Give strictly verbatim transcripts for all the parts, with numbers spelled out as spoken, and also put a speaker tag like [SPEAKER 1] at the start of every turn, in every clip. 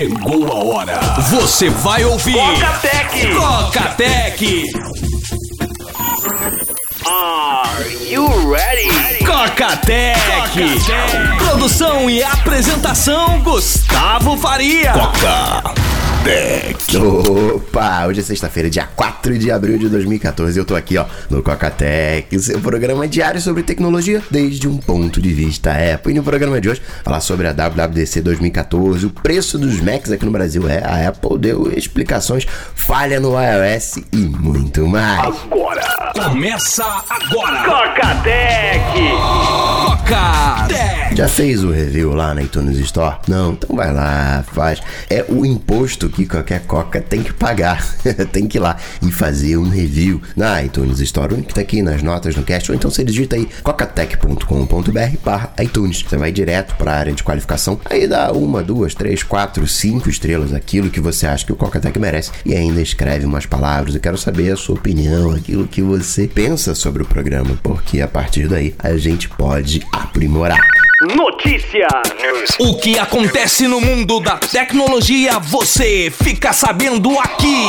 [SPEAKER 1] Chegou a hora. Você vai ouvir
[SPEAKER 2] Coca-Tech.
[SPEAKER 1] Coca-Tech.
[SPEAKER 2] Are you ready?
[SPEAKER 1] Coca-Tech. Produção e apresentação Gustavo Faria. Coca-Tech.
[SPEAKER 3] Opa, hoje é sexta-feira, dia quatro de abril de dois mil e catorze. Eu tô aqui, ó, no Coca-Tech, seu programa diário sobre tecnologia desde um ponto de vista Apple. E no programa de hoje, falar sobre a W W D C dois mil e catorze, o preço dos Macs aqui no Brasil. É, a Apple deu explicações, falha no iOS e muito mais.
[SPEAKER 2] Agora!
[SPEAKER 1] Começa agora!
[SPEAKER 2] Coca-Tech!
[SPEAKER 1] Coca-Tech!
[SPEAKER 3] Já fez o review lá na iTunes Store? Não? Então vai lá, faz. É o imposto que qualquer Coca tem que pagar. Tem que ir lá e fazer um review na iTunes Store. O link tá aqui nas notas no cast. Ou então você digita aí cocatech ponto com ponto b r barra iTunes. Você vai direto para a área de qualificação. Aí dá uma, duas, três, quatro, cinco estrelas, aquilo que você acha que o Coca-Tech merece. E ainda escreve umas palavras. Eu quero saber a sua opinião, aquilo que você pensa sobre o programa. Porque a partir daí a gente pode aprimorar.
[SPEAKER 2] Notícia!
[SPEAKER 1] O que acontece no mundo da tecnologia, você fica sabendo aqui.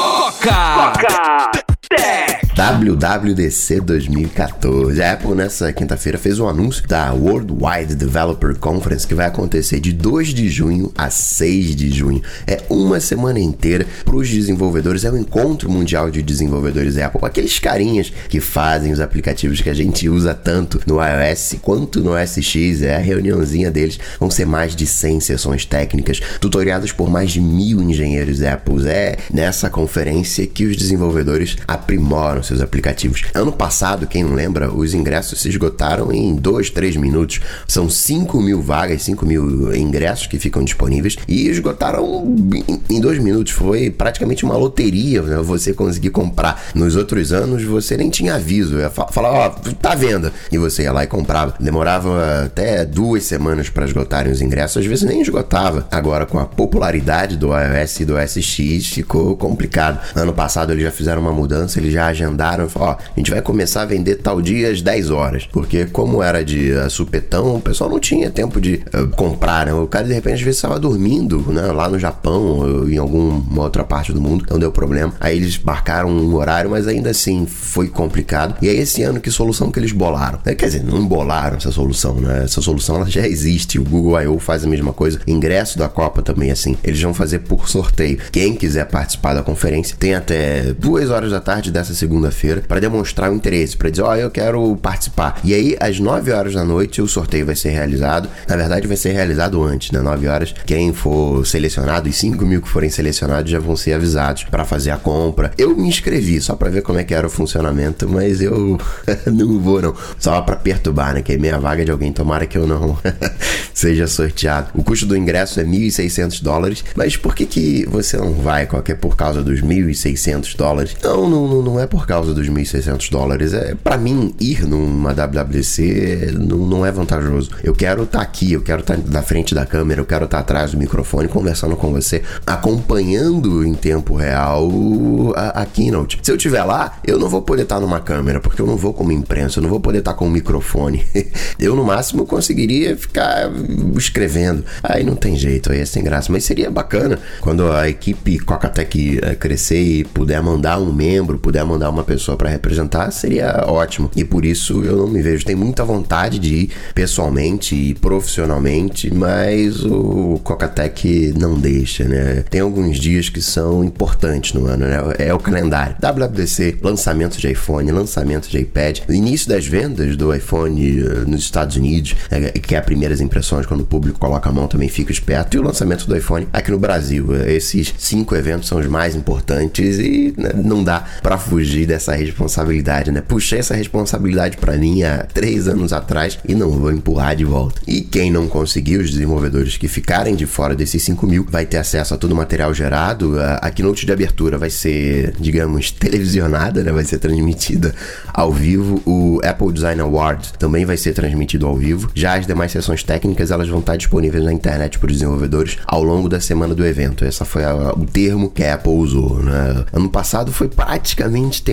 [SPEAKER 1] Coca!
[SPEAKER 2] Coca-Tech!
[SPEAKER 3] W W D C dois mil e catorze. A Apple nessa quinta-feira fez um anúncio da Worldwide Developer Conference que vai acontecer de dois de junho a seis de junho. É uma semana inteira para os desenvolvedores. É o encontro mundial de desenvolvedores da Apple, aqueles carinhas que fazem os aplicativos que a gente usa tanto no iOS quanto no O S X. É a reuniãozinha deles. Vão ser mais de cem sessões técnicas tutoriadas por mais de mil engenheiros Apple. É nessa conferência que os desenvolvedores aprimoram seus aplicativos. Ano passado, quem não lembra, os ingressos se esgotaram em dois, três minutos. São cinco mil vagas, cinco mil ingressos que ficam disponíveis e esgotaram em dois minutos. Foi praticamente uma loteria, né? Você conseguir comprar. Nos outros anos, você nem tinha aviso. Ia falar, ó, tá à venda. E você ia lá e comprava. Demorava até duas semanas para esgotarem os ingressos. Às vezes nem esgotava. Agora, com a popularidade do iOS e do O S X, ficou complicado. Ano passado, eles já fizeram uma mudança, eles já agendaram, ó, a gente vai começar a vender tal dia às dez horas, porque como era de uh, supetão, o pessoal não tinha tempo de uh, comprar, né? O cara de repente às vezes estava dormindo, né? Lá no Japão ou em alguma outra parte do mundo, não deu problema, aí eles marcaram um horário, mas ainda assim foi complicado. E aí esse ano, que solução que eles bolaram? É, quer dizer, não bolaram essa solução, né? Essa solução ela já existe, o Google I O faz a mesma coisa, ingresso da Copa também assim, eles vão fazer por sorteio. Quem quiser participar da conferência tem até duas horas da tarde dessa segunda feira para demonstrar o interesse, para dizer, ó, oh, eu quero participar. E aí, às nove horas da noite, o sorteio vai ser realizado. Na verdade, vai ser realizado antes, né? nove horas. Quem for selecionado, os cinco mil que forem selecionados já vão ser avisados para fazer a compra. Eu me inscrevi só para ver como é que era o funcionamento, mas eu não vou, não. Só para perturbar, né? Que é meia vaga de alguém. Tomara que eu não seja sorteado. O custo do ingresso é mil e seiscentos dólares, mas por que que você não vai? Qual que é por causa dos mil e seiscentos dólares? Não, não, não é por causa dos mil e seiscentos dólares. É, pra mim, ir numa W W D C não, não é vantajoso. Eu quero estar tá aqui, eu quero estar tá na frente da câmera, eu quero estar tá atrás do microfone conversando com você, acompanhando em tempo real a, a keynote. Se eu estiver lá, eu não vou poder estar tá numa câmera, porque eu não vou como imprensa, eu não vou poder estar tá com um microfone. Eu, no máximo, conseguiria ficar escrevendo. Aí não tem jeito, aí é sem graça. Mas seria bacana quando a equipe Coca-Tech crescer e puder mandar um membro, puder mandar uma pessoa para representar, seria ótimo. E por isso eu não me vejo. Tenho muita vontade de ir pessoalmente e profissionalmente, mas o Coca-Tech não deixa, né? Tem alguns dias que são importantes no ano, né? É o calendário. W W D C, lançamento de iPhone, lançamento de iPad, início das vendas do iPhone nos Estados Unidos, que é as primeiras impressões, quando o público coloca a mão também fica esperto, e o lançamento do iPhone aqui no Brasil. Esses cinco eventos são os mais importantes e, né, não dá pra fugir dessa responsabilidade, né? Puxei essa responsabilidade pra mim há três anos atrás e não vou empurrar de volta. E quem não conseguir, os desenvolvedores que ficarem de fora desses cinco mil, vai ter acesso a todo o material gerado. A keynote de abertura vai ser, digamos, televisionada, né? Vai ser transmitida ao vivo. O Apple Design Award também vai ser transmitido ao vivo. Já as demais sessões técnicas, elas vão estar disponíveis na internet para os desenvolvedores ao longo da semana do evento. Essa foi a, o termo que a Apple usou, né? Ano passado foi praticamente tempo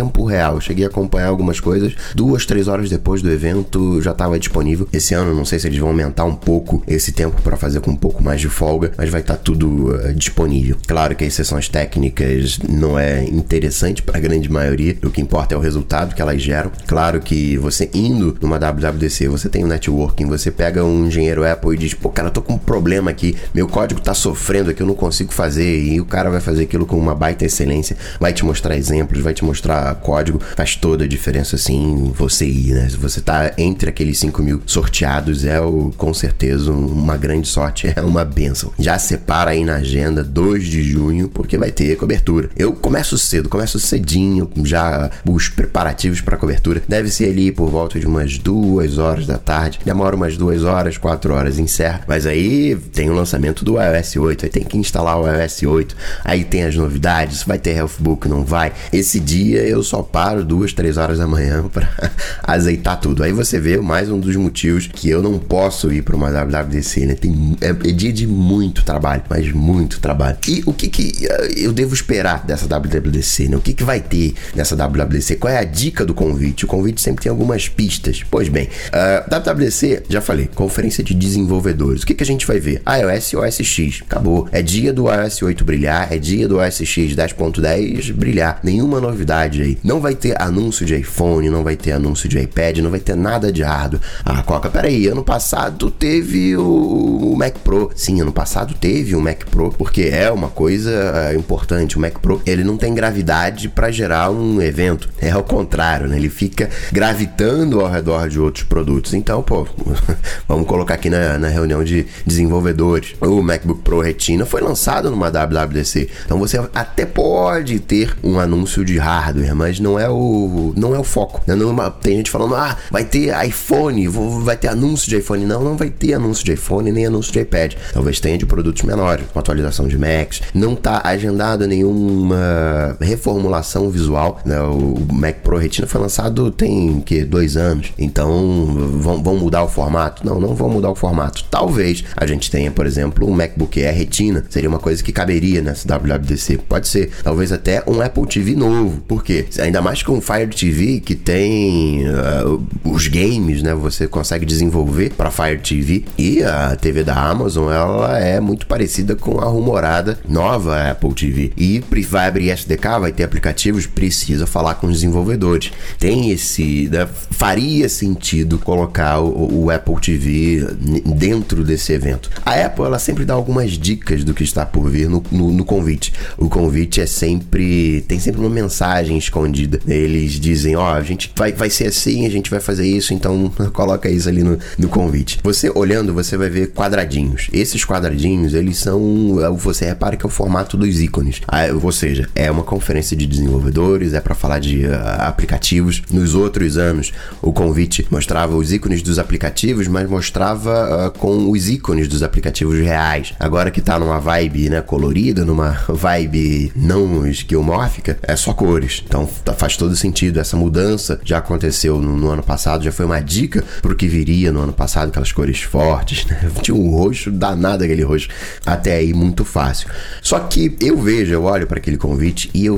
[SPEAKER 3] tempo real. Eu cheguei a acompanhar algumas coisas, duas, três horas depois do evento já estava disponível. Esse ano, não sei se eles vão aumentar um pouco esse tempo para fazer com um pouco mais de folga, mas vai estar tá tudo uh, disponível. Claro que as sessões técnicas não é interessante para a grande maioria, o que importa é o resultado que elas geram. Claro que você indo numa W W D C, você tem um networking, você pega um engenheiro Apple e diz, pô, cara, eu tô com um problema aqui, meu código tá sofrendo aqui, eu não consigo fazer, e o cara vai fazer aquilo com uma baita excelência, vai te mostrar exemplos, vai te mostrar código, faz toda a diferença assim, você ir, né? Se você tá entre aqueles cinco mil sorteados, é o, com certeza uma grande sorte, é uma bênção. Já separa aí na agenda dois de junho, porque vai ter cobertura. Eu começo cedo, começo cedinho, já os preparativos para cobertura, deve ser ali por volta de umas duas horas da tarde, demora umas duas horas, quatro horas, encerra, mas aí tem o lançamento do iOS oito, aí tem que instalar o iOS oito, aí tem as novidades, vai ter Healthbook, não vai. Esse dia eu só paro duas, três horas da manhã para azeitar tudo. Aí você vê mais um dos motivos que eu não posso ir para uma W W D C, né? Tem, é, é dia de muito trabalho, mas muito trabalho. E o que que eu devo esperar dessa W W D C, né? O que que vai ter nessa W W D C? Qual é a dica do convite? O convite sempre tem algumas pistas. Pois bem, uh, W W D C, já falei, conferência de desenvolvedores. O que que a gente vai ver? iOS e O S X. Acabou. É dia do iOS oito brilhar, é dia do O S X dez ponto dez brilhar. Nenhuma novidade aí. Não vai ter anúncio de iPhone, não vai ter anúncio de iPad, não vai ter nada de hardware. Ah, Coca, peraí, ano passado teve o Mac Pro. Sim, ano passado teve o Mac Pro, porque é uma coisa é, importante. O Mac Pro, ele não tem gravidade para gerar um evento. É ao contrário, né? Ele fica gravitando ao redor de outros produtos. Então, pô, vamos colocar aqui na, na reunião de desenvolvedores. O MacBook Pro Retina foi lançado numa W W D C. Então você até pode ter um anúncio de hardware, mas não é o, não é o foco. Não, tem gente falando, ah, vai ter iPhone, vai ter anúncio de iPhone. Não, não vai ter anúncio de iPhone, nem anúncio de iPad. Talvez tenha de produtos menores, uma atualização de Macs. Não está agendada nenhuma reformulação visual, né? O Mac Pro Retina foi lançado tem que dois anos. Então vão, vão mudar o formato? Não, não vão mudar o formato. Talvez a gente tenha, por exemplo, um MacBook Air Retina. Seria uma coisa que caberia nessa W W D C. Pode ser. Talvez até um Apple T V novo. Por quê? Ainda mais com o Fire T V, que tem uh, os games, né? Você consegue desenvolver para Fire T V. E a T V da Amazon, ela é muito parecida com a rumorada nova Apple T V. E vai abrir S D K, vai ter aplicativos, precisa falar com os desenvolvedores. Tem esse... Né? Faria sentido colocar o, o Apple T V dentro desse evento. A Apple, ela sempre dá algumas dicas do que está por vir no, no, no convite. O convite é sempre... Tem sempre uma mensagem escondida. Eles dizem, ó, oh, a gente vai, vai ser assim, a gente vai fazer isso, então coloca isso ali no, no convite. Você olhando, você vai ver quadradinhos. Esses quadradinhos, eles são... Você repara que é o formato dos ícones. Ou seja, é uma conferência de desenvolvedores, é para falar de uh, aplicativos. Nos outros anos, o convite mostrava os ícones dos aplicativos, mas mostrava uh, com os ícones dos aplicativos reais. Agora que tá numa vibe, né, colorida, numa vibe não esquemórfica, é só cores. Então faz todo sentido. Essa mudança já aconteceu no, no ano passado, já foi uma dica pro que viria no ano passado, aquelas cores fortes, né? Tinha um roxo danado, aquele roxo. Até aí muito fácil. Só que eu vejo, eu olho para aquele convite e eu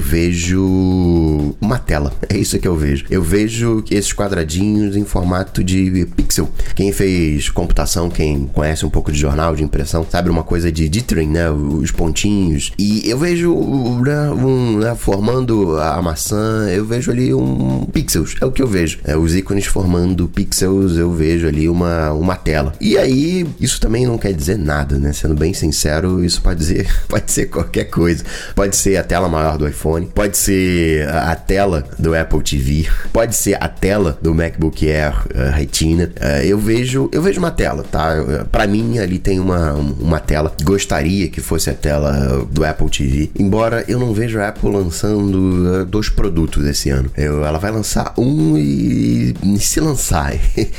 [SPEAKER 3] vejo uma tela. É isso que eu vejo. Eu vejo esses quadradinhos em formato de pixel. Quem fez computação, quem conhece um pouco de jornal, de impressão, sabe uma coisa de dithering, né? Os pontinhos. E eu vejo né, um, né, formando a maçã, eu vejo ali um pixels. É o que eu vejo. É, os ícones formando pixels, eu vejo ali uma, uma tela. E aí, isso também não quer dizer nada, né? Sendo bem sincero, isso pode dizer, pode ser qualquer coisa. Pode ser a tela maior do iPhone, pode ser a tela do Apple T V, pode ser a tela do MacBook Air uh, Retina. Uh, eu vejo, eu vejo uma tela, tá? Uh, pra mim, ali tem uma, uma tela. Gostaria que fosse a tela do Apple T V, embora eu não vejo a Apple lançando uh, dois produtos esse ano. Eu, ela vai lançar um e, e se lançar.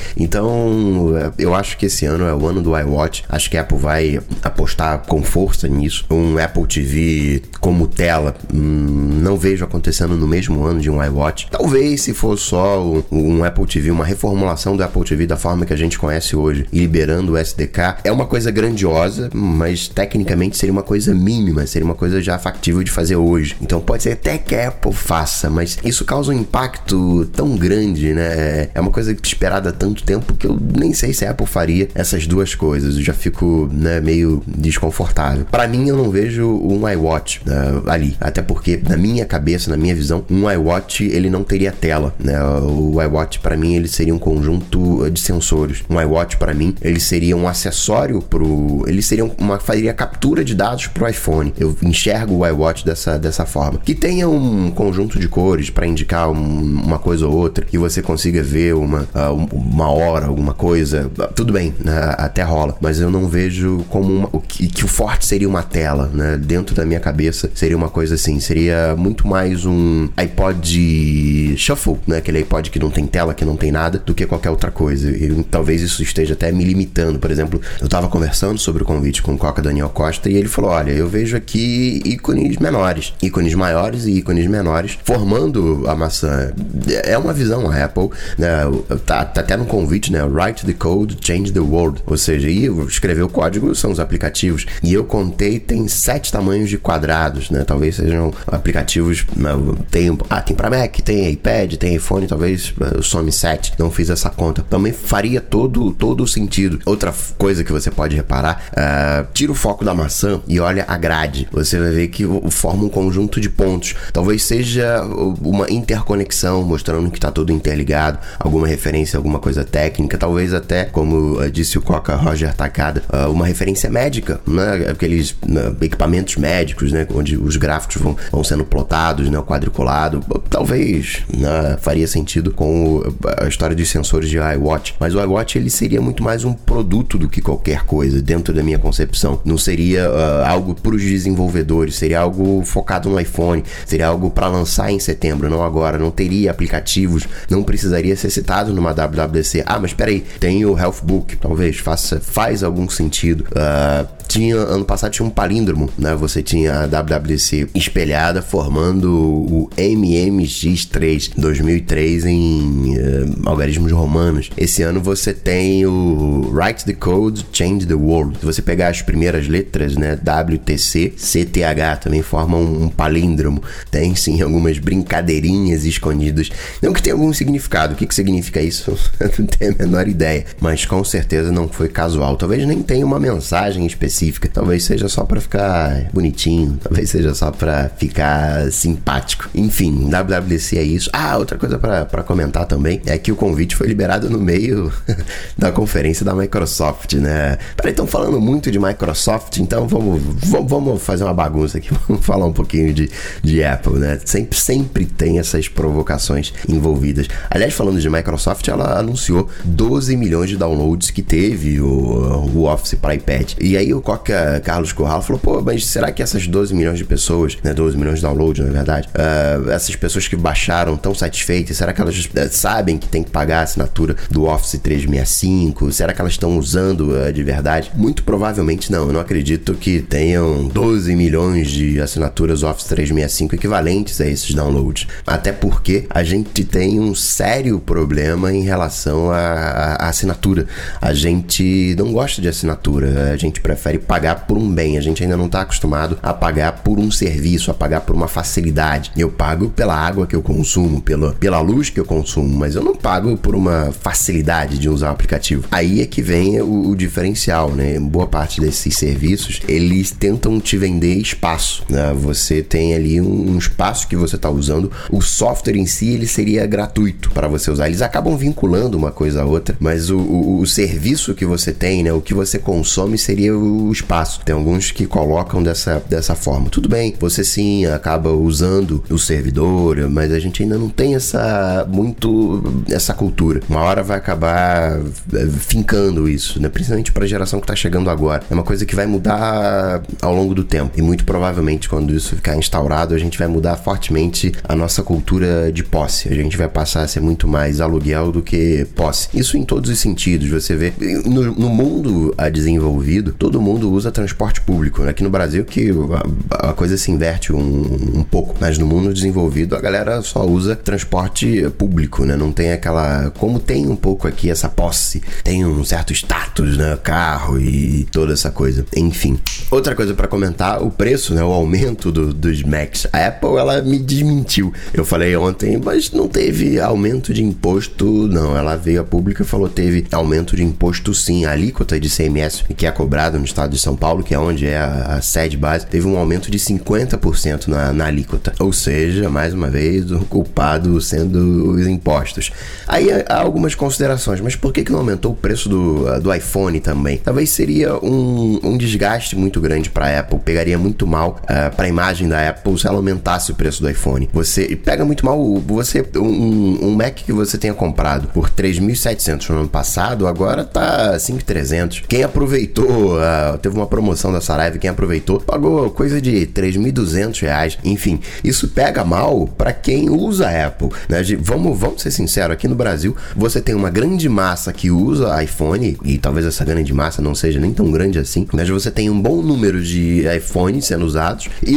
[SPEAKER 3] Então, uh, eu acho que esse ano é o ano do iWatch. Acho que a Apple vai apostar com força nisso. Um Apple T V como tela, hum, não vejo acontecendo no mesmo ano de um iWatch. Talvez se for só um, um Apple T V, uma reformulação do Apple T V da forma que a gente conhece hoje, e liberando o S D K, é uma coisa grandiosa, mas tecnicamente seria uma coisa mínima, seria uma coisa já factível de fazer hoje. Então pode ser até que a Apple faça nossa, mas isso causa um impacto tão grande, né? É uma coisa esperada há tanto tempo que eu nem sei se a Apple faria essas duas coisas. Eu já fico, né, meio desconfortável. Para mim, eu não vejo um iWatch uh, ali, até porque na minha cabeça, na minha visão, um iWatch ele não teria tela, né? O iWatch para mim ele seria um conjunto de sensores. Um iWatch para mim ele seria um acessório pro, ele seria uma faria captura de dados pro iPhone. Eu enxergo o iWatch dessa dessa forma. Que tenha um conjunto de cores para indicar um, uma coisa ou outra, que você consiga ver uma uh, uma hora, alguma coisa, tudo bem, né? Até rola, mas eu não vejo como uma, o que, que o forte seria uma tela, né? Dentro da minha cabeça seria uma coisa assim, seria muito mais um iPod Shuffle, né? Aquele iPod que não tem tela, que não tem nada, do que qualquer outra coisa. E talvez isso esteja até me limitando. Por exemplo, eu tava conversando sobre o convite com o Coca Daniel Costa e ele falou, olha, eu vejo aqui ícones menores, ícones maiores e ícones menores formando a maçã. É uma visão, a Apple, né? Tá, tá até no convite, né? Write the code, change the world. Ou seja, e escrever o código são os aplicativos. E eu contei, tem sete tamanhos de quadrados, né? Talvez sejam aplicativos, tem, ah, tem para Mac, tem iPad, tem iPhone, talvez eu some sete. Não fiz essa conta. Também faria todo, todo o sentido. Outra coisa que você pode reparar, uh, tira o foco da maçã e olha a grade. Você vai ver que forma um conjunto de pontos. Talvez seja uma interconexão, mostrando que está tudo interligado, alguma referência, alguma coisa técnica, talvez até, como uh, disse o Coca Roger Takada, uh, uma referência médica, né? Aqueles uh, equipamentos médicos, né? Onde os gráficos vão, vão sendo plotados, né? O quadriculado, talvez, né? Faria sentido com o, a história dos sensores de iWatch, mas o iWatch ele seria muito mais um produto do que qualquer coisa, dentro da minha concepção. Não seria uh, algo para os desenvolvedores, seria algo focado no iPhone, seria algo para lançar em setembro, não agora, não teria aplicativos, não precisaria ser citado numa W W D C. Ah, mas espera aí, tem o Healthbook, talvez faça, faz algum sentido. Uh, tinha, ano passado tinha um palíndromo, né? Você tinha a W W D C espelhada formando o M M X três dois mil e três em uh, algarismos romanos. Esse ano você tem o Write the Code, Change the World. Se você pegar as primeiras letras, né? W T C, C T H também formam um, um palíndromo. Tem sim algumas brincadeirinhas escondidas. Não que tenha algum significado. O que, que significa isso? Eu não tenho a menor ideia. Mas com certeza não foi casual. Talvez nem tenha uma mensagem específica. Talvez seja só pra ficar bonitinho. Talvez seja só pra ficar simpático. Enfim, W W D C é isso. Ah, outra coisa pra, pra comentar também é que o convite foi liberado no meio da conferência da Microsoft, né? Peraí, estão falando muito de Microsoft, então vamos, vamos, vamos fazer uma bagunça aqui. Vamos falar um pouquinho de, de Apple, né? Sempre, sempre tem essas provocações envolvidas. Aliás, falando de Microsoft, ela anunciou doze milhões de downloads que teve o, o Office para iPad. E aí o Coca Carlos Corral falou, pô, mas será que essas doze milhões de pessoas, né, doze milhões de downloads, na verdade, uh, essas pessoas que baixaram estão satisfeitas? Será que elas uh, sabem que tem que pagar a assinatura do Office trezentos e sessenta e cinco? Será que elas estão usando uh, de verdade? Muito provavelmente não. Eu não acredito que tenham doze milhões de assinaturas Office trezentos e sessenta e cinco equivalentes a esses downloads. Até porque a gente tem um sério problema em relação à assinatura. A gente não gosta de assinatura. A gente prefere pagar por um bem. A gente ainda não está acostumado a pagar por um serviço, a pagar por uma facilidade. Eu pago pela água que eu consumo, pela, pela luz que eu consumo, mas eu não pago por uma facilidade de usar o aplicativo. Aí é que vem o, o diferencial, né? Boa parte desses serviços, eles tentam te vender espaço, né? Você tem ali um, um espaço que você está usando. O software em si, ele seria gratuito para você usar. Eles acabam vinculando uma coisa a outra, mas o, o, o serviço que você tem, né? O que você consome seria o espaço. Tem alguns que colocam dessa, dessa forma. Tudo bem, você sim acaba usando o servidor, mas a gente ainda não tem essa muito essa cultura. Uma hora vai acabar fincando isso, né? Principalmente para a geração que está chegando agora. É uma coisa que vai mudar ao longo do tempo. E muito provavelmente quando isso ficar instaurado, a gente vai mudar fortemente a nossa cultura de posse. A gente vai passar a ser muito mais aluguel do que posse. Isso em todos os sentidos. Você vê no, no mundo desenvolvido, todo mundo mundo usa transporte público. Aqui no Brasil que a, a coisa se inverte um, um pouco, mas no mundo desenvolvido a galera só usa transporte público, né? Não tem aquela... Como tem um pouco aqui essa posse, tem um certo status, né? Carro e toda essa coisa. Enfim. Outra coisa pra comentar, o preço, né? O aumento do, dos Macs. A Apple, ela me desmentiu. Eu falei ontem, mas não teve aumento de imposto, não. Ela veio a público e falou teve aumento de imposto sim. A alíquota de I C M S que é cobrado no estado de São Paulo, que é onde é a, a sede base, teve um aumento de cinquenta por cento na, na alíquota. Ou seja, mais uma vez, o culpado sendo os impostos. Aí há algumas considerações, mas por que que não aumentou o preço do, do iPhone também? Talvez seria um, um desgaste muito grande para a Apple, pegaria muito mal uh, para a imagem da Apple se ela aumentasse o preço do iPhone. Você pega muito mal você um, um Mac que você tenha comprado por três mil e setecentos no ano passado, agora tá cinco mil e trezentos. Quem aproveitou, uh, teve uma promoção da Saraiva, quem aproveitou pagou coisa de três mil e duzentos reais. Enfim, isso pega mal para quem usa a Apple, né? Vamos, vamos ser sinceros, aqui no Brasil você tem uma grande massa que usa iPhone, e talvez essa grande massa não seja nem tão grande assim, mas você tem um bom número de iPhones sendo usados e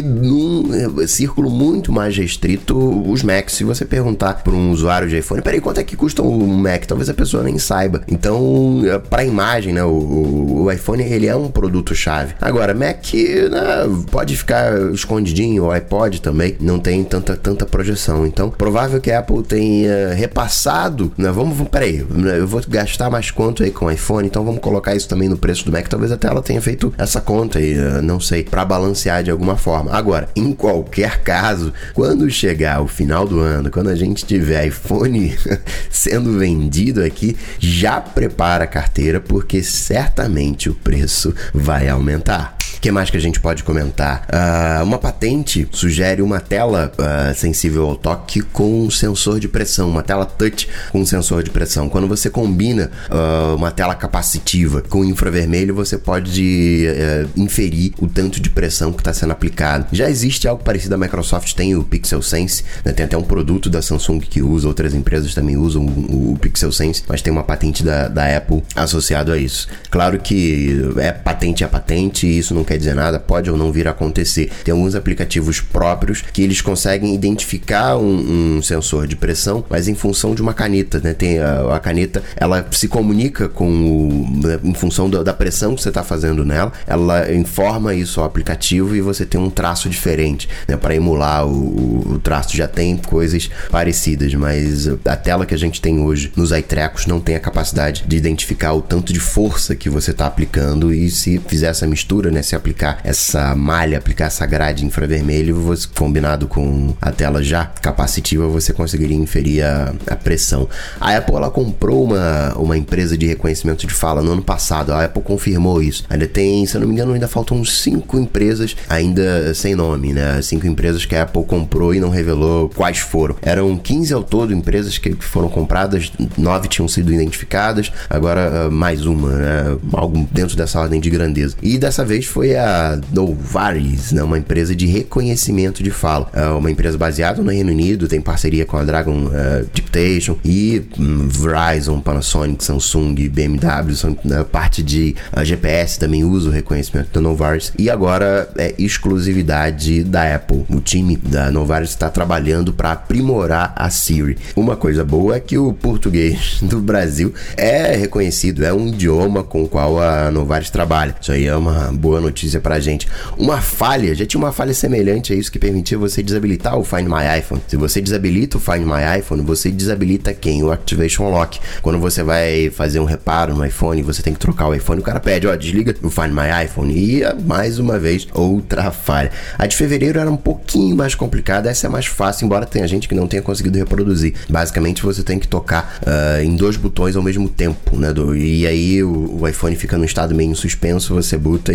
[SPEAKER 3] num círculo muito mais restrito os Macs. Se você perguntar para um usuário de iPhone, peraí, quanto é que custa um Mac? Talvez a pessoa nem saiba. Então, para a imagem, né, o, o iPhone ele é um produto-chave. Agora, Mac, né, pode ficar escondidinho, o iPod também não tem tanta, tanta projeção. Então, provável que a Apple tenha repassado, né, vamos, peraí, eu vou gastar mais quanto aí com o iPhone, então vamos colocar isso também no preço do Mac. Talvez até ela tenha feito essa conta aí, não sei, para balancear de alguma forma. Agora, em qualquer caso, quando chegar o final do ano, quando a gente tiver iPhone sendo vendido aqui, já prepara a carteira, porque certamente o preço vai aumentar. O que mais que a gente pode comentar? Uh, uma patente sugere uma tela uh, sensível ao toque com sensor de pressão, uma tela touch com sensor de pressão. Quando você combina uh, uma tela capacitiva com infravermelho, você pode uh, inferir o tanto de pressão que está sendo aplicado. Já existe algo parecido, a Microsoft tem o Pixel Sense, né? Tem até um produto da Samsung que usa, outras empresas também usam o, o Pixel Sense, mas tem uma patente da, da Apple associado a isso. Claro que é patente a patente, e isso não quer dizer nada, pode ou não vir a acontecer. Tem alguns aplicativos próprios que eles conseguem identificar um, um sensor de pressão, mas em função de uma caneta, né? Tem a, a caneta, ela se comunica com o, né, em função da, da pressão que você está fazendo nela, ela informa isso ao aplicativo e você tem um traço diferente, né? Para emular o, o traço. Já tem coisas parecidas, mas a tela que a gente tem hoje nos iTrecos não tem a capacidade de identificar o tanto de força que você está aplicando, e se fizer essa mistura, né? Se aplicar essa malha, aplicar essa grade infravermelho, você, combinado com a tela já capacitiva, você conseguiria inferir a, a pressão. A Apple, ela comprou uma, uma empresa de reconhecimento de fala no ano passado. A Apple confirmou isso. Ainda tem, se eu não me engano, ainda faltam cinco empresas ainda sem nome, né? Cinco empresas que a Apple comprou e não revelou quais foram. Eram quinze ao todo empresas que foram compradas, nove tinham sido identificadas, agora mais uma, né? Algo dentro dessa ordem de grandeza. E dessa vez foi a Novaris, né? Uma empresa de reconhecimento de fala. É uma empresa baseada no Reino Unido, tem parceria com a Dragon uh, Dictation e um, Verizon, Panasonic, Samsung, B M W, são uh, parte de uh, G P S, também usa o reconhecimento da Novaris, e agora é exclusividade da Apple. O time da Novaris está trabalhando para aprimorar a Siri. Uma coisa boa é que o português do Brasil é reconhecido, é um idioma com o qual a Novaris trabalha. Isso aí é uma boa notícia pra gente. Uma falha, já tinha uma falha semelhante a isso que permitia você desabilitar o Find My iPhone. Se você desabilita o Find My iPhone, você desabilita quem? O Activation Lock. Quando você vai fazer um reparo no iPhone, você tem que trocar o iPhone, o cara pede, ó, desliga o Find My iPhone. E, mais uma vez, outra falha. A de fevereiro era um pouquinho mais complicada, essa é mais fácil, embora tenha gente que não tenha conseguido reproduzir. Basicamente, você tem que tocar uh, em dois botões ao mesmo tempo, né? Do, e aí o, o iPhone fica num estado meio suspenso, você buta e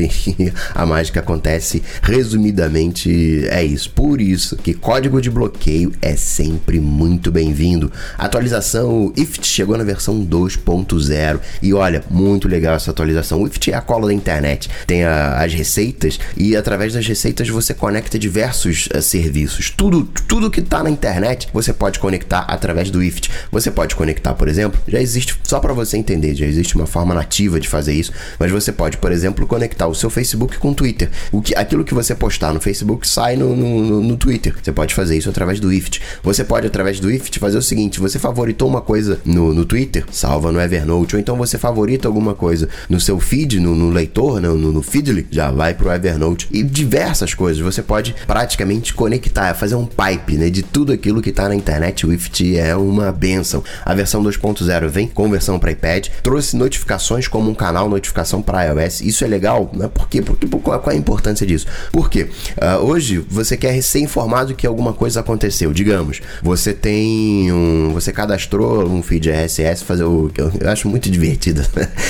[SPEAKER 3] mágica. A mágica acontece, resumidamente, é isso. Por isso que código de bloqueio é sempre muito bem-vindo. A atualização I F T chegou na versão dois ponto zero e olha, muito legal essa atualização. O I F T é a cola da internet, tem a, as receitas e através das receitas você conecta diversos uh, serviços. Tudo, tudo que tá na internet você pode conectar através do I F T. Você pode conectar, por exemplo, já existe, só para você entender, já existe uma forma nativa de fazer isso, mas você pode, por exemplo, conectar o seu Facebook com o Twitter. O que, aquilo que você postar no Facebook sai no, no, no Twitter. Você pode fazer isso através do I F T. Você pode, através do I F T, fazer o seguinte: você favoritou uma coisa no, no Twitter, salva no Evernote, ou então você favorita alguma coisa no seu feed, no, no leitor, no, no, no Feedly, já vai pro Evernote. E diversas coisas. Você pode praticamente conectar, fazer um pipe, né, de tudo aquilo que tá na internet. O I F T é uma benção. A versão dois ponto zero vem com versão para iPad, trouxe notificações como um canal notificação para iOS. Isso é legal, né? Por quê? Porque, qual, qual é a importância disso? Porque uh, hoje você quer ser informado que alguma coisa aconteceu. Digamos, você tem um, você cadastrou um feed R S S, fazer o que eu, eu acho muito divertido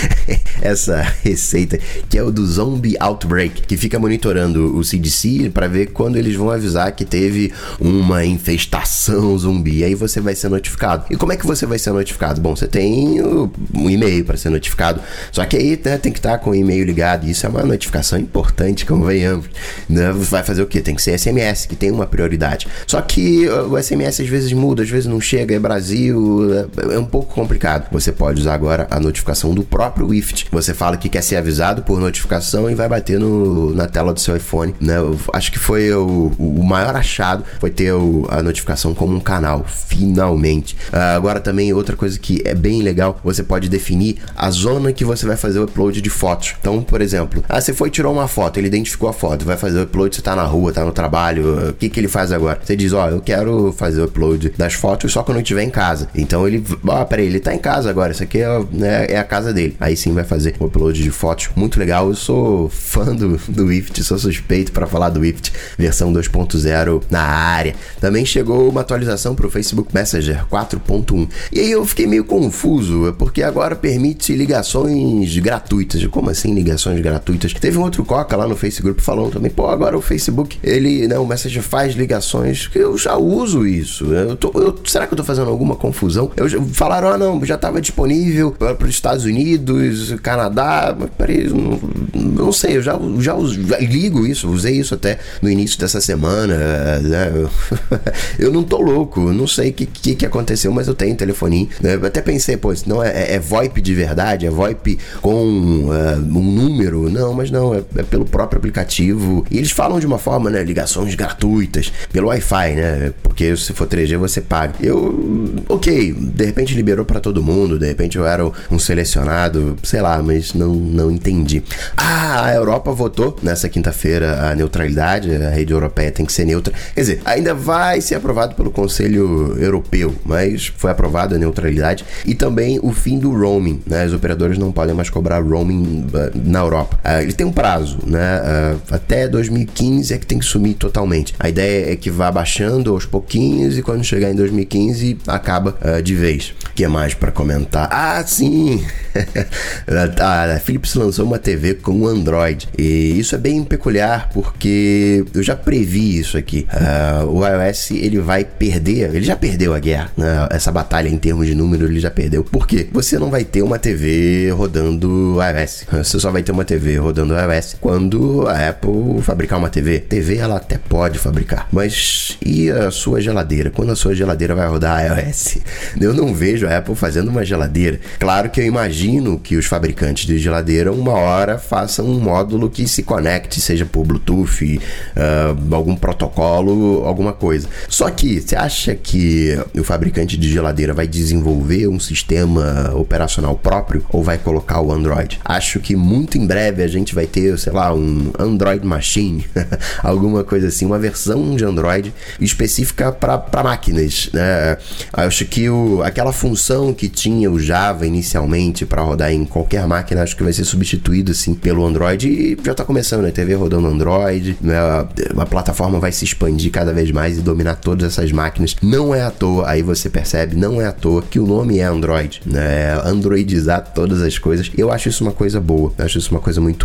[SPEAKER 3] essa receita, que é o do Zombie Outbreak, que fica monitorando o C D C para ver quando eles vão avisar que teve uma infestação zumbi. E aí você vai ser notificado. E como é que você vai ser notificado? Bom, você tem um e-mail para ser notificado, só que aí, né, tem que estar com o e-mail ligado. Isso é uma notificação importante, convenhamos, né? Vai fazer o quê? Tem que ser S M S, que tem uma prioridade. Só que o S M S às vezes muda, às vezes não chega, é Brasil, é um pouco complicado. Você pode usar agora a notificação do próprio I F T. Você fala que quer ser avisado por notificação e vai bater no, na tela do seu iPhone, né? Eu acho que foi o, o maior achado, foi ter o, a notificação como um canal, finalmente. Uh, agora também outra coisa que é bem legal, você pode definir a zona que você vai fazer o upload de fotos. Então, por exemplo, ah, você foi e tirou uma foto, ele identificou a foto, vai fazer o upload, você tá na rua, tá no trabalho, o que que ele faz agora? Você diz, ó, oh, eu quero fazer o upload das fotos só quando eu estiver em casa. Então ele, ó, oh, peraí, ele tá em casa agora, isso aqui é, né, é a casa dele. Aí sim vai fazer o upload de fotos, muito legal. Eu sou fã do, do I F T, sou suspeito para falar do I F T, versão dois ponto zero na área. Também chegou uma atualização pro Facebook Messenger quatro ponto um. E aí eu fiquei meio confuso, porque agora permite ligações gratuitas. Como assim ligações gratuitas? Teve um outro coca lá no Facebook falando também, pô, agora o Facebook, ele, né, o Messenger faz ligações, que eu já uso isso. Eu tô, eu, será que eu tô fazendo alguma confusão? Eu, falaram, ah não, já tava disponível para os Estados Unidos, Canadá, mas peraí, não, não sei, eu já, já, já ligo isso, usei isso até no início dessa semana, né? Eu não tô louco, não sei o que, que, que aconteceu, mas eu tenho telefoninho, né? Eu até pensei, pô, isso não é, é, é VoIP de verdade, é VoIP com uh, um número, não, mas não, é, é pelo próprio aplicativo, e eles falam de uma forma, né, ligações gratuitas, pelo Wi-Fi, né, porque se for três G você paga. Eu, ok, de repente liberou pra todo mundo, de repente eu era um selecionado, sei lá, mas não, não entendi. Ah, a Europa votou nessa quinta-feira a neutralidade, a rede europeia tem que ser neutra, quer dizer, ainda vai ser aprovado pelo Conselho Europeu, mas foi aprovada a neutralidade e também o fim do roaming, né, os operadores não podem mais cobrar roaming uh, na Europa. Uh, ele tem um prazo, né, uh, até dois mil e quinze é que tem que sumir totalmente. A ideia é que vá baixando aos pouquinhos e quando chegar em dois mil e quinze acaba uh, de vez. O que mais para comentar? Ah, sim! A Philips lançou uma T V com Android e isso é bem peculiar porque eu já previ isso aqui. Uh, o iOS ele vai perder, ele já perdeu a guerra, né? Essa batalha em termos de número ele já perdeu. Por quê? Você não vai ter uma T V rodando iOS. Você só vai ter uma T V rodando iOS quando a Apple fabricar uma T V. T V ela até pode fabricar, mas e a sua geladeira? Quando a sua geladeira vai rodar iOS? Eu não vejo a Apple fazendo uma geladeira. Claro que eu imagino que os fabricantes de geladeira uma hora façam um módulo que se conecte, seja por Bluetooth, uh, algum protocolo, alguma coisa. Só que você acha que o fabricante de geladeira vai desenvolver um sistema operacional próprio ou vai colocar o Android? Acho que muito em breve a gente vai ter, sei lá, um Android Machine, alguma coisa assim, uma versão de Android específica para máquinas, né? Acho que o, aquela função que tinha o Java inicialmente para rodar em qualquer máquina, acho que vai ser substituído assim pelo Android e já tá começando, né? T V rodando Android, né? a, a plataforma vai se expandir cada vez mais e dominar todas essas máquinas. Não é à toa, aí você percebe, não é à toa que o nome é Android, né? Androidizar todas as coisas. Eu acho isso uma coisa boa, eu acho isso uma coisa muito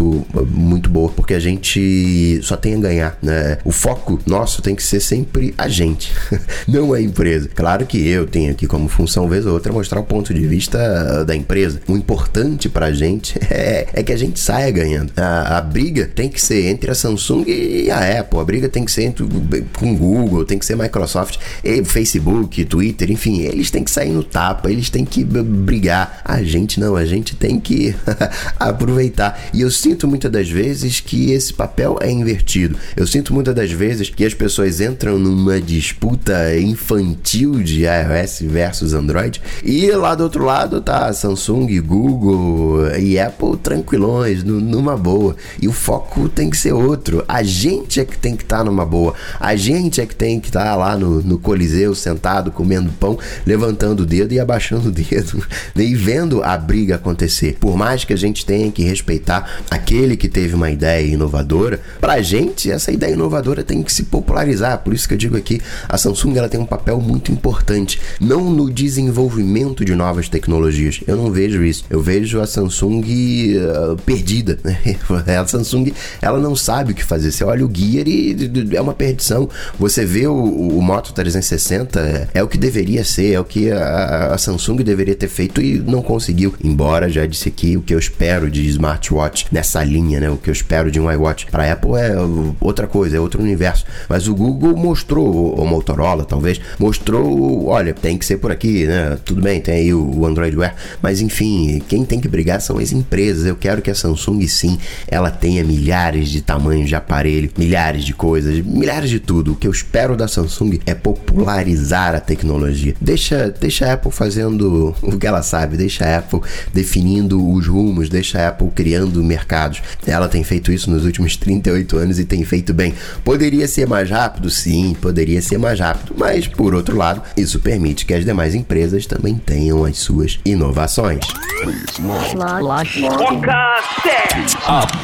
[SPEAKER 3] muito boa, porque a gente só tem a ganhar, né? O foco nosso tem que ser sempre a gente, não a empresa. Claro que eu tenho aqui como função, vez ou outra, mostrar o ponto de vista da empresa. O importante pra gente é, é que a gente saia ganhando. A, a briga tem que ser entre a Samsung e a Apple, a briga tem que ser entre, com o Google, tem que ser Microsoft, e Facebook, Twitter, enfim, eles têm que sair no tapa, eles têm que brigar. A gente não, a gente tem que aproveitar. E eu sinto muitas das vezes que esse papel é invertido. Eu sinto muitas das vezes que as pessoas entram numa disputa infantil de iOS versus Android, e lá do outro lado tá Samsung, Google e Apple tranquilões, numa boa. E o foco tem que ser outro. A gente é que tem que estar tá numa boa. A gente é que tem que estar tá lá no, no Coliseu, sentado, comendo pão, levantando o dedo e abaixando o dedo, e vendo a briga acontecer. Por mais que a gente tenha que respeitar aquele que teve uma ideia inovadora, pra gente, essa ideia inovadora tem que se popularizar. Por isso que eu digo aqui, a Samsung ela tem um papel muito importante, não no desenvolvimento de novas tecnologias. Eu não vejo isso. Eu vejo a Samsung uh, perdida, né? A Samsung, ela não sabe o que fazer. Você olha o Gear e é uma perdição. Você vê o, o Moto trezentos e sessenta, é o que deveria ser, é o que a, a Samsung deveria ter feito e não conseguiu. Embora, já disse aqui, o que eu espero de smartwatch nessa linha, né? O que eu espero de um iWatch para Apple é outra coisa, é outro universo. Mas o Google mostrou, ou Motorola talvez, mostrou, olha, tem que ser por aqui, né? Tudo bem, tem aí o, o Android Wear, mas enfim, quem tem que brigar são as empresas. Eu quero que a Samsung, sim, ela tenha milhares de tamanhos de aparelho, milhares de coisas, milhares de tudo. O que eu espero da Samsung é popularizar a tecnologia. Deixa, deixa a Apple fazendo o que ela sabe, deixa a Apple definindo os rumos, deixa a Apple criando mercados. Ela tem feito isso nos últimos trinta e oito anos e tem feito bem. Poderia ser mais rápido? Sim, poderia ser mais rápido, mas por outro lado, isso permite que as demais empresas também tenham as suas inovações.
[SPEAKER 2] Foca Tech.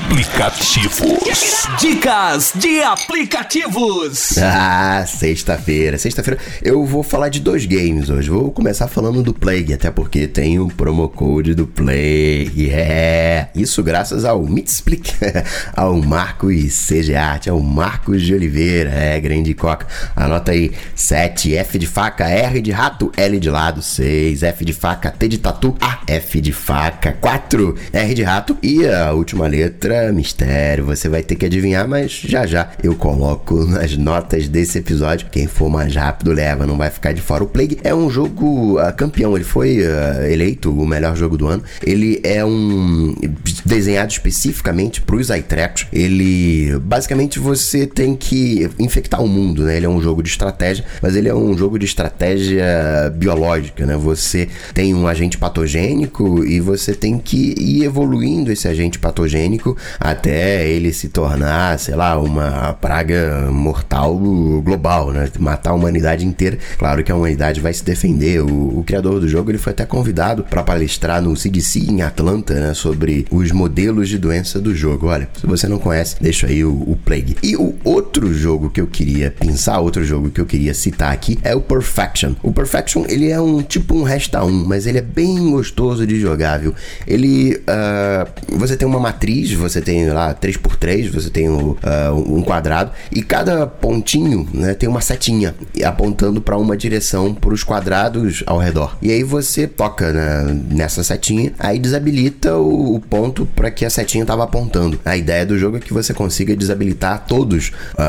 [SPEAKER 1] Aplicativos. Dicas de aplicativos.
[SPEAKER 3] Ah, sexta-feira. Sexta-feira eu vou falar de dois games hoje. Vou começar falando do Plague, até porque tem o promo code do Plague. É, isso graças ao Mitsplick, ao Marcos C G Art, ao Marcos de Oliveira. É, grande coca. Anota aí: sete, F de faca, R de rato, L de lado, seis, F de faca, T de tatu, A, F de faca, quatro, R de rato e a última letra, mistério. Você vai ter que adivinhar, mas já já eu coloco nas notas desse episódio. Quem for mais rápido leva, não vai ficar de fora. O Plague é um jogo uh, campeão, ele foi uh, eleito o melhor jogo do ano. Ele é um desenhado especificamente para os eye tracks. Ele, basicamente, você tem que infectar o mundo, né? Ele é um jogo de estratégia, mas ele é um jogo de estratégia biológica, né? Você tem um agente patogênico e você tem que ir evoluindo esse agente patogênico até ele se tornar, sei lá, uma praga mortal global, né? Matar a humanidade inteira. Claro que a humanidade vai se defender. O, o criador do jogo, ele foi até convidado para palestrar no C D C em Atlanta, né? Sobre os modelos de doença do jogo. Olha, se você não conhece, deixa aí o, o Plague. E o outro jogo que eu queria pensar, outro jogo que eu queria citar aqui é o Perfection. O Perfection, ele é um tipo um Resta um, mas ele é bem gostoso de jogar, viu? Ele, uh, você tem uma matriz, você tem lá três por três, você tem o, uh, um quadrado, e cada pontinho, né, tem uma setinha apontando para uma direção para os quadrados ao redor. E aí você toca, né, nessa setinha, aí desabilita o, o ponto para que a setinha estava apontando. A ideia do jogo é que você consiga desabilitar todos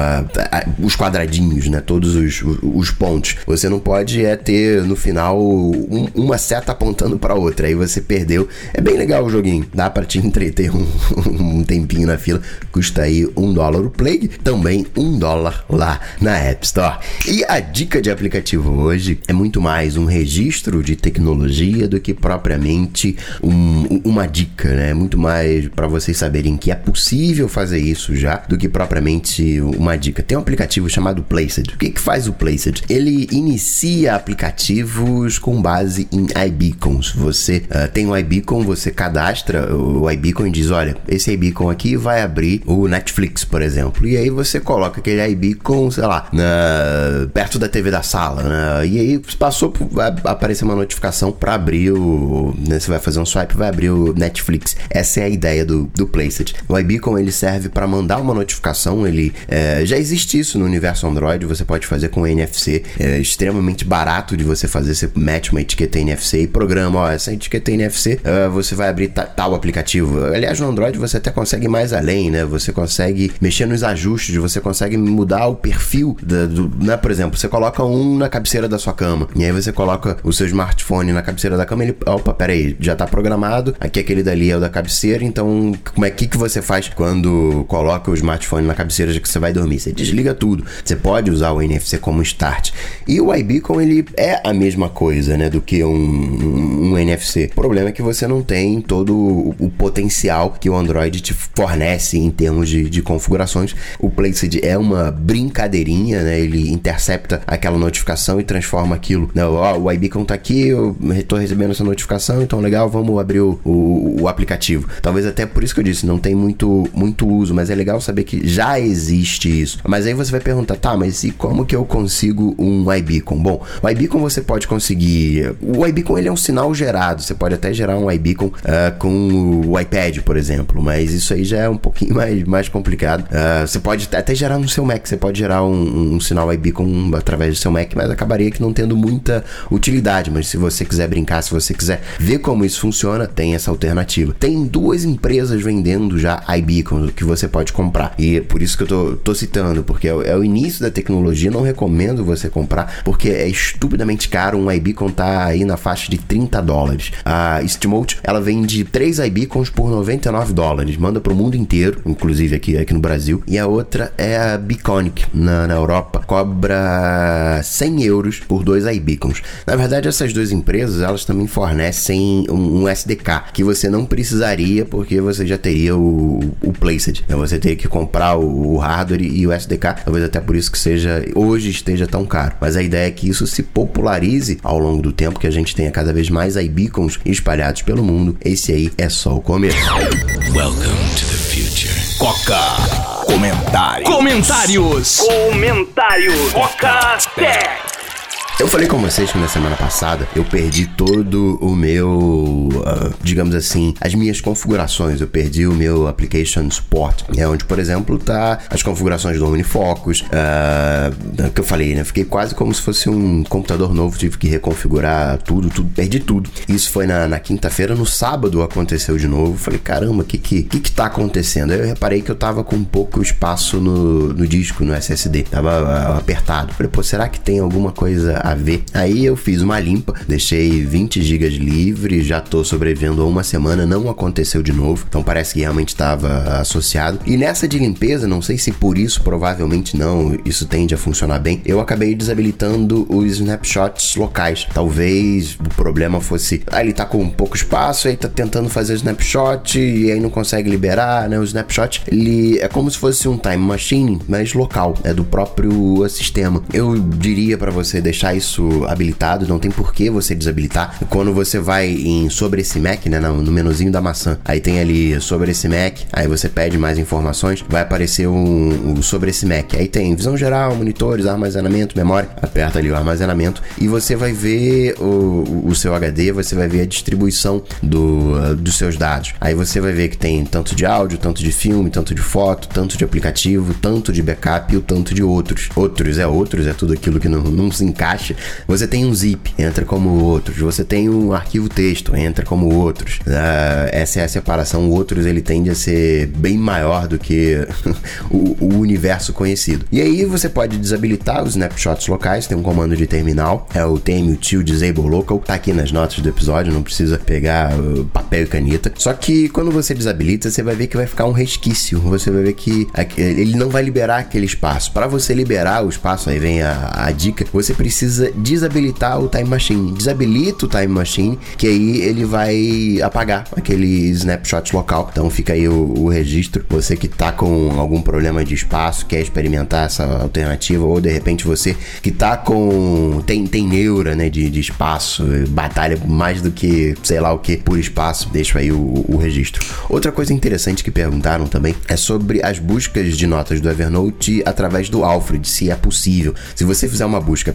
[SPEAKER 3] uh, os quadradinhos, né, todos os, os, os pontos. Você não pode é ter no final um, uma seta apontando para outra, aí você perdeu. É bem legal o joguinho, dá para te entreter um, um tempinho na fila. Custa aí um dólar o Plague, também um dólar lá na App Store. E a dica de aplicativo hoje é muito mais um registro de tecnologia do que propriamente um, uma dica, né? É muito mais para vocês saberem que é possível fazer isso já do que propriamente uma dica. Tem um aplicativo chamado Placed. O que que faz o Placed? Ele inicia aplicativos com base em iBeacons. Você uh, tem um iBeacon, você cadastra o iBeacon e diz, olha, esse iBeacon aqui vai abrir o Netflix, por exemplo. E aí você coloca aquele iBeacon, sei lá, na, perto da T V da sala, né? E aí passou, vai aparecer uma notificação para abrir o, né, você vai fazer um swipe, vai abrir o Netflix. Essa é a ideia do, do Play. Placeit. O iBeacon ele serve para mandar uma notificação, ele é, já existe isso no universo Android, você pode fazer com N F C, é extremamente barato de você fazer, você mete uma etiqueta N F C e programa, ó, essa etiqueta N F C, uh, você vai abrir tal aplicativo. Aliás, no Android você até consegue ir mais além, né? Você consegue mexer nos ajustes, você consegue mudar o perfil, da, do, né? Por exemplo, você coloca um na cabeceira da sua cama, e aí você coloca o seu smartphone na cabeceira da cama, ele, opa, peraí, já tá programado, aqui aquele dali é o da cabeceira, então como é que, que você faz quando coloca o smartphone na cabeceira já que você vai dormir? Você desliga tudo. Você pode usar o N F C como start. E o iBeacon, ele é a mesma coisa, né, do que um, um, um N F C. O problema é que você não tem todo o, o potencial que o Android te fornece em termos de, de configurações. O Placeit é uma brincadeirinha, né, ele intercepta aquela notificação e transforma aquilo, né, ó, o iBeacon tá aqui, eu tô recebendo essa notificação, então legal, vamos abrir o, o, o aplicativo. Talvez até por isso que eu disse, não tem muito, muito uso, mas é legal saber que já existe isso. Mas aí você vai perguntar, tá, mas e como que eu consigo um iBeacon? Bom, o iBeacon você pode conseguir... O iBeacon ele é um sinal gerado, você pode até gerar um iBeacon uh, com o iPad, por exemplo, mas isso aí já é um pouquinho mais, mais complicado. Uh, você pode até gerar no seu Mac, você pode gerar um, um sinal iBeacon através do seu Mac, mas acabaria que não tendo muita utilidade. Mas se você quiser brincar, se você quiser ver como isso funciona, tem essa alternativa. Tem duas empresas vendendo já iBeacon que você pode comprar, e é por isso que eu tô, tô citando, porque é o, é o início da tecnologia, não recomendo você comprar, porque é estupidamente caro. Um iBeacon tá aí na faixa de trinta dólares. A Steamote, ela vende três iBeacons por noventa e nove dólares, manda pro mundo inteiro, inclusive aqui, aqui no Brasil. E a outra é a Beaconic, na, na Europa, cobra cem euros por dois iBeacons. Na verdade, essas duas empresas, elas também fornecem um, um S D K, que você não precisaria, porque você já teria o, o Placeit. Você teria que comprar o, o hardware e o S D K, talvez até por isso que seja, hoje esteja tão caro. Mas a ideia é que isso se popularize ao longo do tempo, que a gente tenha cada vez mais iBeacons espalhados pelo mundo. Esse aí é só o começo.
[SPEAKER 1] Welcome to the future. Coca. Comentários. Comentários.
[SPEAKER 2] Comentários. Coca Tech.
[SPEAKER 3] Eu falei com vocês que na semana passada eu perdi todo o meu, uh, digamos assim, as minhas configurações. Eu perdi o meu Application Support, é onde, por exemplo, tá as configurações do OmniFocus, uh, que eu falei, né? Fiquei quase como se fosse um computador novo, tive que reconfigurar tudo, tudo, perdi tudo. Isso foi na, na quinta-feira, no sábado aconteceu de novo. Falei, caramba, o que que, que que tá acontecendo? Aí eu reparei que eu tava com pouco espaço no, no disco, no S S D, tava uh, apertado. Falei, pô, será que tem alguma coisa a ver? Aí eu fiz uma limpa, deixei vinte gigas livre, já tô sobrevivendo há uma semana, não aconteceu de novo, então parece que realmente estava associado. E nessa de limpeza, não sei se por isso, provavelmente não, isso tende a funcionar bem, eu acabei desabilitando os snapshots locais. Talvez o problema fosse, ah, ele tá com pouco espaço, aí tá tentando fazer o snapshot e aí não consegue liberar, né? O snapshot, ele é como se fosse um time machine, mas local, é do próprio sistema. Eu diria para você deixar isso habilitado, não tem por que você desabilitar. Quando você vai em sobre esse Mac, né, no menuzinho da maçã, aí tem ali sobre esse Mac, aí você pede mais informações, vai aparecer um, um sobre esse Mac, aí tem visão geral, monitores, armazenamento, memória, aperta ali o armazenamento e você vai ver o, o seu H D, você vai ver a distribuição do, dos seus dados. Aí você vai ver que tem tanto de áudio, tanto de filme, tanto de foto, tanto de aplicativo, tanto de backup e o tanto de outros. Outros é outros, é tudo aquilo que não, não se encaixa. Você tem um zip, entra como outros. Você tem um arquivo texto, entra como outros. Uh, essa é a separação. Outros, ele tende a ser bem maior do que o, o universo conhecido. E aí você pode desabilitar os snapshots locais. Tem um comando de terminal, é o T M U T Disable Local. Tá aqui nas notas do episódio, não precisa pegar uh, papel e caneta. Só que quando você desabilita, você vai ver que vai ficar um resquício. Você vai ver que ele não vai liberar aquele espaço. Para você liberar o espaço, aí vem a, a dica, você precisa desabilitar o Time Machine. Desabilita o Time Machine, que aí ele vai apagar aquele snapshot local. Então fica aí o, o registro. Você que tá com algum problema de espaço, quer experimentar essa alternativa, ou de repente você que tá com... tem, tem neura, né, de, de espaço, batalha mais do que sei lá o que por espaço, deixa aí o, o registro. Outra coisa interessante que perguntaram também é sobre as buscas de notas do Evernote através do Alfred, se é possível. Se você fizer uma busca pelo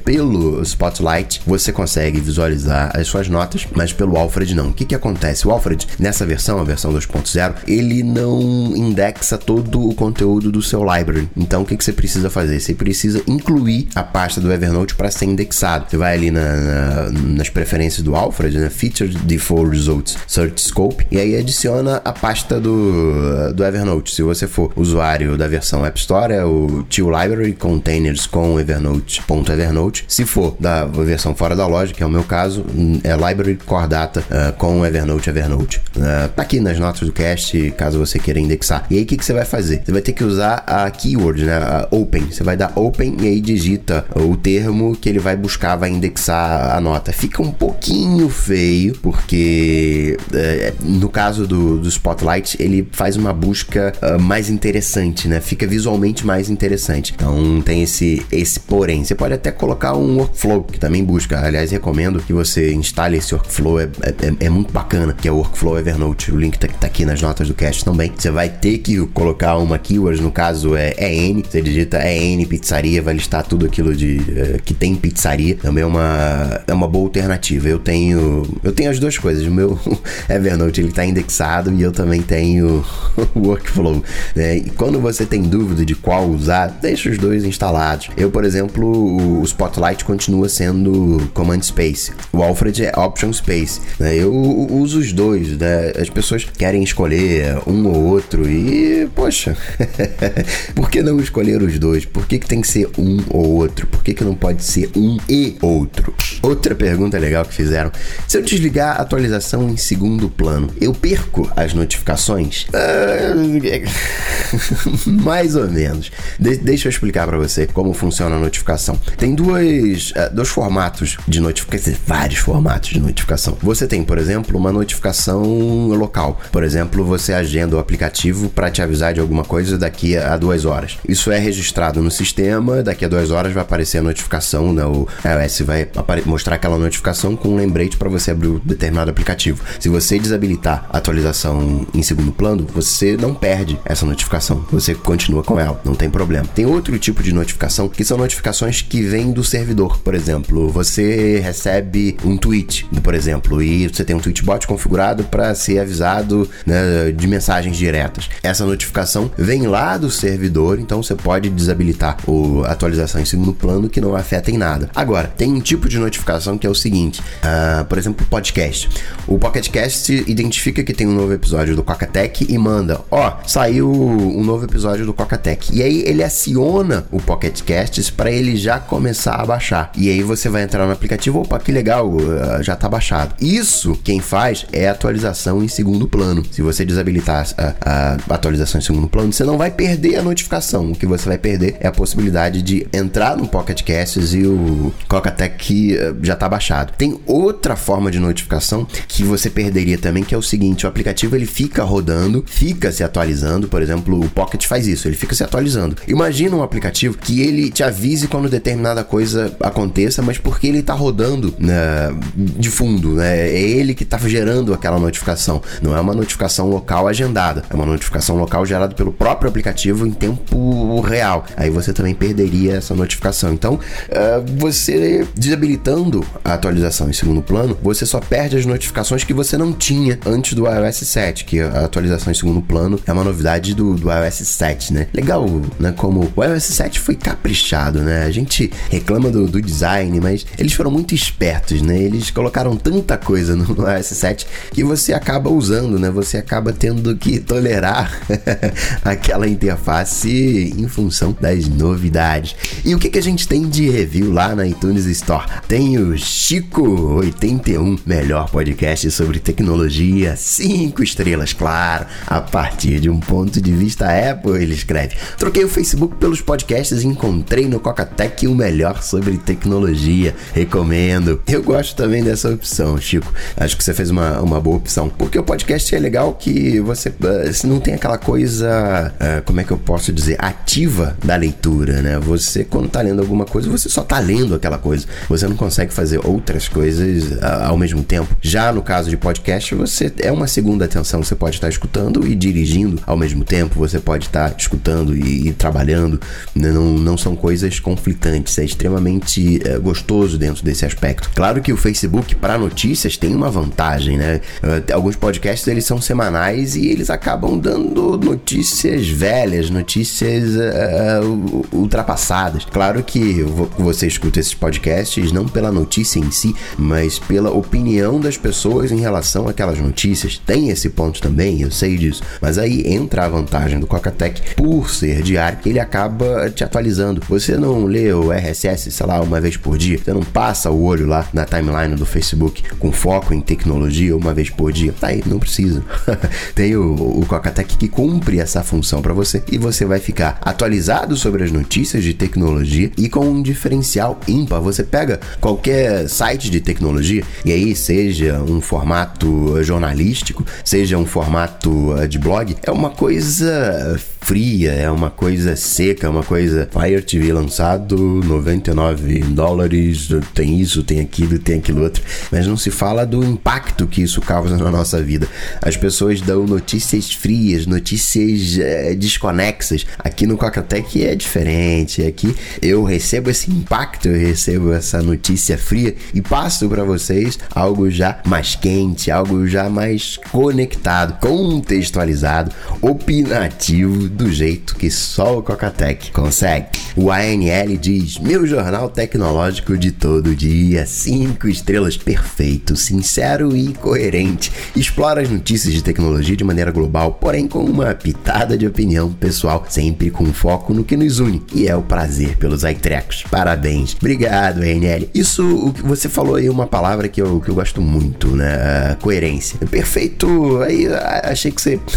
[SPEAKER 3] pelo Spotlight, você consegue visualizar as suas notas, mas pelo Alfred não. O que que acontece? O Alfred, nessa versão, a versão dois ponto zero, ele não indexa todo o conteúdo do seu library. Então, o que que você precisa fazer? Você precisa incluir a pasta do Evernote para ser indexado. Você vai ali na, na, nas preferências do Alfred, né? Featured Default Results Search Scope, e aí adiciona a pasta do, do Evernote. Se você for usuário da versão App Store, é o Tio Library Containers com Evernote.Evernote. Se for da versão fora da loja, que é o meu caso, é Library Core Data uh, com Evernote Evernote. Uh, tá aqui nas notas do cast, caso você queira indexar. E aí, o que, que você vai fazer? Você vai ter que usar a keyword, né? A open. Você vai dar open e aí digita o termo que ele vai buscar, vai indexar a nota. Fica um pouquinho feio, porque uh, no caso do, do Spotlight, ele faz uma busca uh, mais interessante, né? Fica visualmente mais interessante. Então, tem esse, esse porém. Você pode até colocar um workflow, que também busca. Aliás, recomendo que você instale esse workflow, é, é, é muito bacana, que é o Workflow Evernote. O link tá, tá aqui nas notas do cast também. Você vai ter que colocar uma keyword, no caso é E N, você digita E N pizzaria, vai listar tudo aquilo de uh, que tem pizzaria. Também é uma, é uma boa alternativa. Eu tenho eu tenho as duas coisas. O meu Evernote, ele tá indexado, e eu também tenho o Workflow, né? E quando você tem dúvida de qual usar, deixa os dois instalados. Eu, por exemplo, o Spotlight continua sendo Command Space. O Alfred é Option Space, né? Eu uso os dois, né? As pessoas querem escolher um ou outro e, poxa, por que não escolher os dois? Por que que tem que ser um ou outro? Por que que não pode ser um e outro? Outra pergunta legal que fizeram: se eu desligar a atualização em segundo plano, eu perco as notificações? Mais ou menos. De- deixa eu explicar para você como funciona a notificação. Tem duas, uh, dois formatos de notificação, vários formatos de notificação. Você tem, por exemplo, uma notificação local. Por exemplo, você agenda o aplicativo para te avisar de alguma coisa daqui a duas horas. Isso é registrado no sistema, daqui a duas horas vai aparecer a notificação, né? O iOS vai apare- mostrar aquela notificação com um lembrete para você abrir um determinado aplicativo. Se você desabilitar a atualização em segundo plano, você não perde essa notificação. Você continua com ela, não tem problema. Tem outro tipo de notificação, que são notificações que vêm do servidor. Por exemplo, você recebe um tweet, por exemplo, e você tem um tweetbot configurado para ser avisado, né, de mensagens diretas. Essa notificação vem lá do servidor, então você pode desabilitar a atualização em segundo plano, que não afeta em nada. Agora, tem um tipo de notificação que é o seguinte, uh, por exemplo, podcast. O PocketCast identifica que tem um novo episódio do Coca-Tech e manda, ó, oh, saiu um novo episódio do Coca-Tech. E aí ele aciona o Pocket Casts para ele já começar a baixar. E aí você vai entrar no aplicativo, opa, que legal, já tá baixado. Isso, quem faz, é a atualização em segundo plano. Se você desabilitar a, a atualização em segundo plano, você não vai perder a notificação. O que você vai perder é a possibilidade de entrar no Pocket Casts e o Coca-Tech já tá baixado. Tem outra forma de notificação que você perderia também, que é o seguinte: o aplicativo ele fica rodando, fica se atualizando. Por exemplo, o Pocket faz isso, ele fica se atualizando. Imagina um aplicativo que ele te avise quando determinada coisa aconteça, mas porque ele tá rodando, né, de fundo, né? É ele que tá gerando aquela notificação. Não é uma notificação local agendada, é uma notificação local gerada pelo próprio aplicativo em tempo real. Aí você também perderia essa notificação. Então, uh, você desabilitando a atualização em segundo plano, você só perde as notificações que você não tinha antes do iOS sete, que a atualização em segundo plano é uma novidade do, do iOS sete, né? Legal, né? Como o iOS sete foi caprichado, né? A gente reclama do, do design, mas eles foram muito espertos, né? Eles colocaram tanta coisa no, no iOS sete que você acaba usando, né? Você acaba tendo que tolerar aquela interface em função das novidades. E o que, que a gente tem de review lá na iTunes Store? Tem o Chico oitenta e um, melhor podcast sobre tecnologia, cinco estrelas, claro, a partir de um ponto de vista Apple, ele escreve: troquei o Facebook pelos podcasts e encontrei no Coca-Tech o melhor sobre tecnologia, recomendo. Eu gosto também dessa opção, Chico, acho que você fez uma, uma boa opção, porque o podcast é legal que você, você não tem aquela coisa, uh, como é que eu posso dizer, ativa da leitura, né? Você, quando tá lendo alguma coisa, você só tá lendo aquela coisa, você não consegue fazer outras coisas uh, ao mesmo tempo. Já no caso de podcast, você é uma segunda atenção, você pode estar escutando e dirigindo ao mesmo tempo, você pode estar escutando e, e trabalhando, né? não, não são coisas conflitantes, é extremamente site é, gostoso dentro desse aspecto. Claro que o Facebook para notícias tem uma vantagem, né? Uh, alguns podcasts eles são semanais e eles acabam dando notícias velhas, notícias uh, uh, ultrapassadas. Claro que você escuta esses podcasts não pela notícia em si, mas pela opinião das pessoas em relação àquelas notícias. Tem esse ponto também, eu sei disso. Mas aí entra a vantagem do Cocatec por ser diário, ele acaba te atualizando. Você não lê o R S S, sei lá, uma vez por dia, você não passa o olho lá na timeline do Facebook com foco em tecnologia uma vez por dia. Tá aí, não precisa. Tem o, o Cocatec que cumpre essa função para você e você vai ficar atualizado sobre as notícias de tecnologia e com um diferencial ímpar. Você pega qualquer site de tecnologia e aí seja um formato jornalístico, seja um formato de blog, é uma coisa fria, é uma coisa seca, é uma coisa Fire T V lançado, noventa e nove dólares, tem isso, tem aquilo, tem aquilo outro, mas não se fala do impacto que isso causa na nossa vida. As pessoas dão notícias frias, notícias é, desconexas. Aqui no Cocatec é diferente, aqui eu recebo esse impacto, eu recebo essa notícia fria e passo para vocês algo já mais quente, algo já mais conectado, contextualizado, opinativo, do jeito que só o Cocatec consegue. O A N L diz: meu jornal tecnológico de todo dia, cinco estrelas, perfeito, sincero e coerente. Explora as notícias de tecnologia de maneira global, porém com uma pitada de opinião pessoal, sempre com foco no que nos une, e é o prazer pelos aitrecos. Parabéns. Obrigado, A N L. Isso, o que você falou aí, uma palavra que eu, que eu gosto muito, né? A coerência. Perfeito. Aí achei que você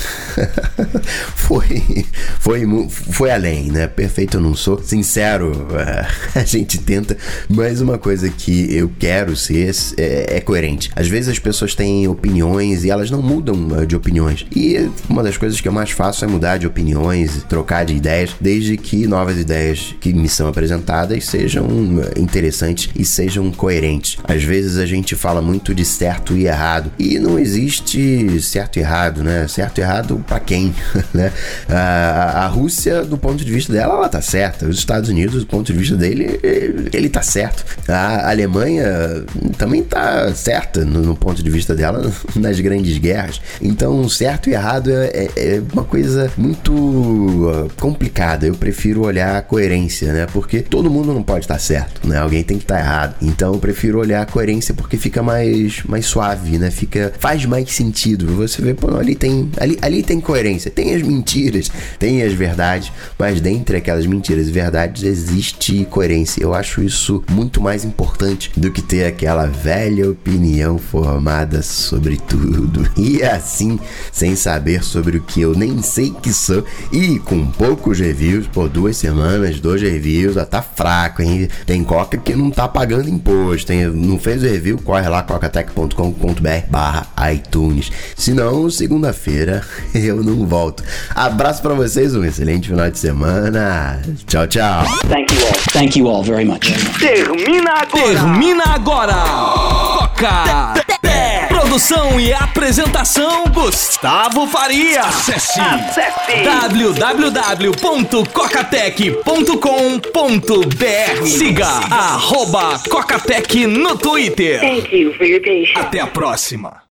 [SPEAKER 3] foi, foi, foi além, né? Perfeito eu não sou. Sincero, a gente tenta, mas uma coisa que eu quero ser é, é coerente. Às vezes as pessoas têm opiniões e elas não mudam de opiniões. E uma das coisas que eu mais faço é mudar de opiniões, trocar de ideias, desde que novas ideias que me são apresentadas sejam interessantes e sejam coerentes. Às vezes a gente fala muito de certo e errado, e não existe certo e errado, né? Certo e errado pra quem, né? A, a Rússia, do ponto de vista dela, ela tá certa. Os Estados Unidos, do ponto de vista dele, ele, ele tá certo. A Alemanha também tá certa no, no ponto de vista dela nas grandes guerras. Então, certo e errado é, é uma coisa muito uh, complicada. Eu prefiro olhar a coerência, né? Porque todo mundo não pode estar certo, né? Alguém tem que estar errado. Então, eu prefiro olhar a coerência porque fica mais, mais suave, né? Fica, faz mais sentido. Você vê, pô, ali tem, ali, ali tem coerência. Tem as mentiras, tem as verdades, mas dentre aquelas mentiras e verdades existe coerência. Eu acho isso muito mais importante do que ter aquela velha opinião formada sobre tudo. E assim, sem saber sobre o que eu nem sei que sou, e com poucos reviews, por duas semanas, dois reviews, já tá fraco, hein? Tem Coca que não tá pagando imposto, tem, não fez o review, corre lá, cocatec ponto com ponto br barra iTunes. Se não, segunda-feira eu não volto. Abraço pra vocês, um excelente final de semana. Tchau, tchau.
[SPEAKER 2] Thank you all.
[SPEAKER 4] Thank you all very much.
[SPEAKER 2] Termina agora.
[SPEAKER 1] Termina agora. Coca. Produção e apresentação Gustavo Faria. Acesse,
[SPEAKER 2] Acesse.
[SPEAKER 1] w w w ponto cocatec ponto com ponto br. Siga arroba Cocatec no Twitter.
[SPEAKER 2] Thank you for your patience.
[SPEAKER 1] Até a próxima.